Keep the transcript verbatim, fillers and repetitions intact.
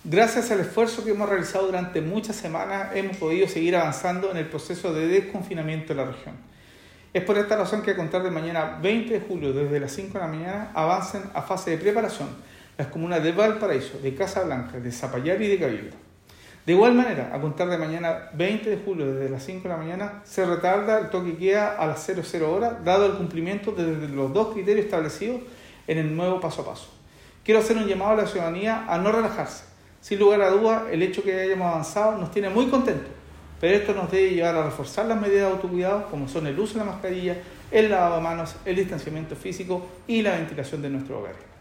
Gracias al esfuerzo que hemos realizado durante muchas semanas, hemos podido seguir avanzando en el proceso de desconfinamiento de la región. Es por esta razón que a contar de mañana veinte de julio, desde las cinco de la mañana, avancen a fase de preparación las comunas de Valparaíso, de Casablanca, de Zapallar y de Cabildo. De igual manera, a contar de mañana veinte de julio, desde las cinco de la mañana, se retarda el toque de queda a las cero cero horas, dado el cumplimiento de los dos criterios establecidos en el nuevo paso a paso. Quiero hacer un llamado a la ciudadanía a no relajarse. Sin lugar a dudas, el hecho que hayamos avanzado nos tiene muy contentos, pero esto nos debe llevar a reforzar las medidas de autocuidado, como son el uso de la mascarilla, el lavado de manos, el distanciamiento físico y la ventilación de nuestros hogares.